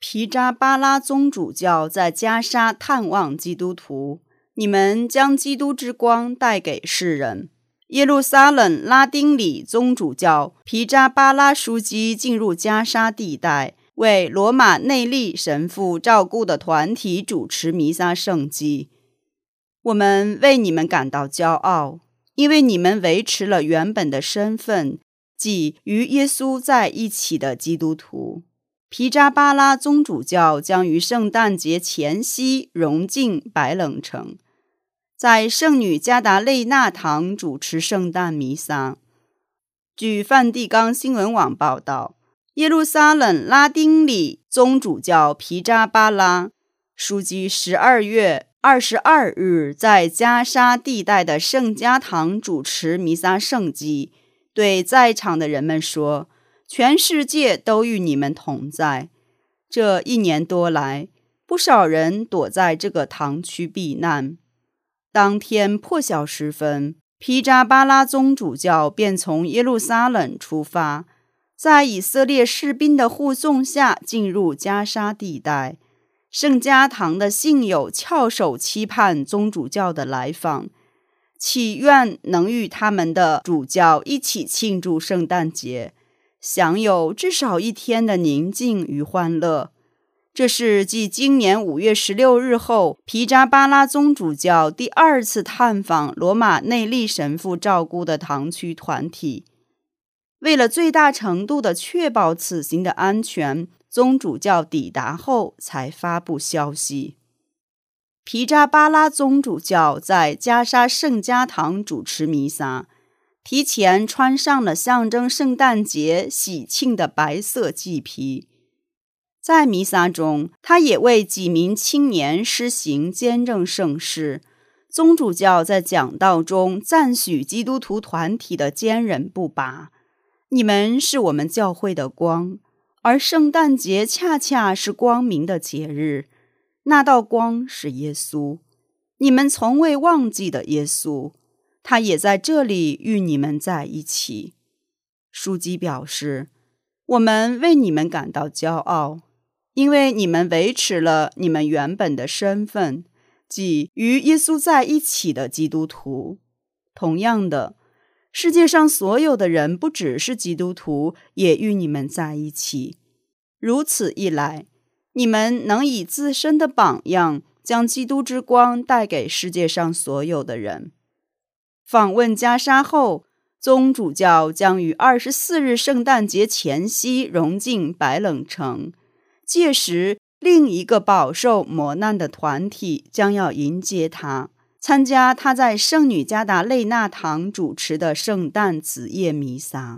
皮扎巴拉宗主教在加沙探望基督徒，你们将基督之光带给世人。耶路撒冷拉丁里宗主教皮扎巴拉枢机进入加沙地带，为罗马内利神父照顾的团体主持弥撒圣祭。我们为你们感到骄傲，因为你们维持了原本的身份，即与耶稣在一起的基督徒。皮扎巴拉宗主教将于圣诞节前夕融进白冷城，在圣女加达肋纳堂主持圣诞弥撒。据梵蒂冈新闻网报道，耶路撒冷拉丁里宗主教皮扎巴拉枢机12月22日在加沙地带的圣家堂主持弥撒圣祭，对在场的人们说：全世界都与你们同在。这1年多来，不少人躲在这个堂区避难。当天破晓时分，皮扎巴拉宗主教便从耶路撒冷出发，在以色列士兵的护送下进入加沙地带。圣家堂的信友翘首期盼宗主教的来访，祈愿能与他们的主教一起庆祝圣诞节，享有至少1天的宁静与欢乐。这是继今年5月16日后，皮扎巴拉宗主教第2次探访罗马内利神父照顾的堂区团体。为了最大程度地确保此行的安全，宗主教抵达后才发布消息。皮扎巴拉宗主教在加沙圣家堂主持弥撒，提前穿上了象征圣诞节喜庆的白色祭披。在弥撒中，他也为几名青年施行监正圣事。宗主教在讲道中赞许基督徒团体的坚韧不拔：你们是我们教会的光，而圣诞节恰恰是光明的节日。那道光是耶稣，你们从未忘记的耶稣，他也在这里与你们在一起。枢机表示，我们为你们感到骄傲，因为你们维持了你们原本的身份，即与耶稣在一起的基督徒。同样的，世界上所有的人不只是基督徒，也与你们在一起。如此一来，你们能以自身的榜样，将基督之光带给世界上所有的人。访问加沙后，宗主教将于24日圣诞节前夕融进白冷城，届时另一个饱受磨难的团体将要迎接他，参加他在圣女加达肋纳堂主持的圣诞子夜弥撒。